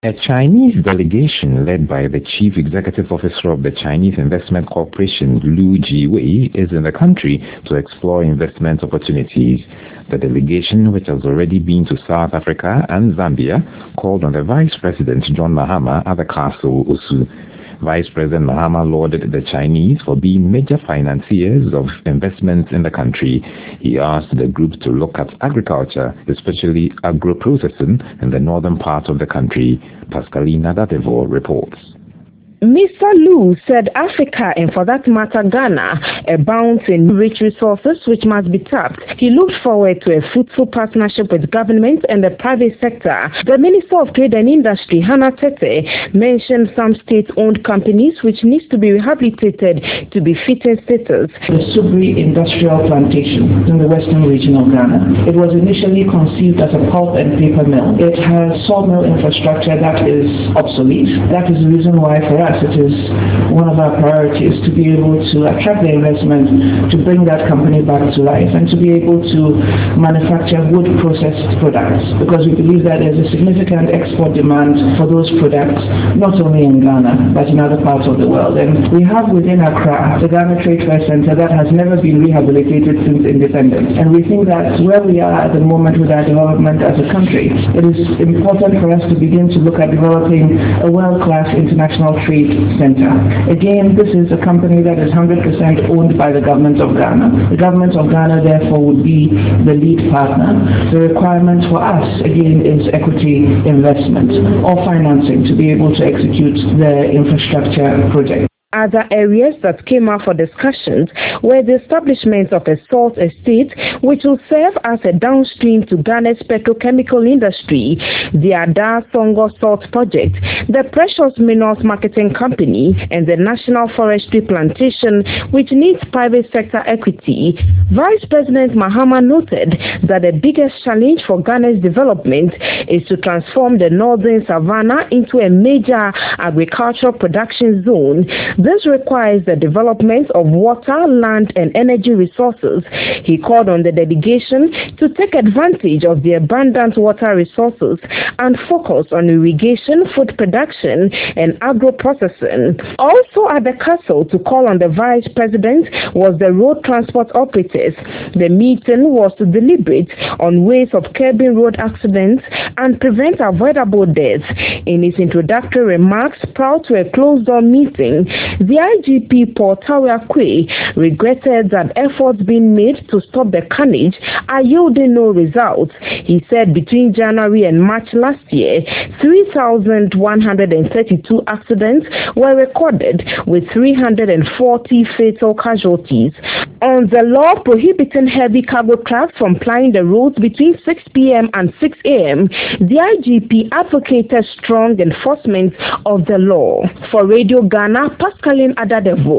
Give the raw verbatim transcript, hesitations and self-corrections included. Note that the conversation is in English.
A Chinese delegation led by the Chief Executive Officer of the Chinese Investment Corporation, Lu Jiwei, is in the country to explore investment opportunities. The delegation, which has already been to South Africa and Zambia, called on the Vice President John Mahama at the Castle, Osu. Vice President Mahama lauded the Chinese for being major financiers of investments in the country. He asked the group to look at agriculture, especially agro-processing in the northern part of the country. Pascalina Dadevo reports. Mister Lu said Africa, and for that matter Ghana, abounds in rich resources which must be tapped. He looked forward to a fruitful partnership with government and the private sector. The Minister of Trade and Industry, Hannah Tete, mentioned some state-owned companies which needs to be rehabilitated to be fit in status. The Subri Industrial Plantation in the western region of Ghana. It was initially conceived as a pulp and paper mill. It has sawmill infrastructure that is obsolete. That is the reason why for us it is one of our priorities to be able to attract the investment to bring that company back to life and to be able to manufacture wood processed products, because we believe that there's a significant export demand for those products not only in Ghana but in other parts of the world. And we have within Accra the Ghana Trade Fair Center that has never been rehabilitated since independence, and we think that where we are at the moment with our development as a country, it is important for us to begin to look at developing a world-class international trade center. Again, this is a company that is one hundred percent owned by the government of Ghana. The government of Ghana, therefore, would be the lead partner. The requirement for us, again, is equity investment or financing to be able to execute the infrastructure project. Other areas that came up for discussions were the establishment of a salt estate which will serve as a downstream to Ghana's petrochemical industry, the Ada Songo Salt Project, the Precious Minerals Marketing Company, and the National Forestry Plantation, which needs private sector equity. Vice President Mahama noted that the biggest challenge for Ghana's development is to transform the northern savannah into a major agricultural production zone. This requires the development of water, land, and energy resources. He called on the delegation to take advantage of the abundant water resources and focus on irrigation, food production, and agro-processing. Also at the castle to call on the vice president was the road transport operators. The meeting was to deliberate on ways of curbing road accidents and prevent avoidable deaths. In his introductory remarks prior to a closed-door meeting, the I G P Paul Tawiakwe regretted that efforts being made to stop the carnage are yielding no results. He said between January and March last year, three thousand one hundred thirty-two accidents were recorded with three hundred forty fatal casualties. On the law prohibiting heavy cargo trucks from plying the roads between six p m and six a m, the I G P advocated strong enforcement of the law. For Radio Ghana, Pascaline Adadevo.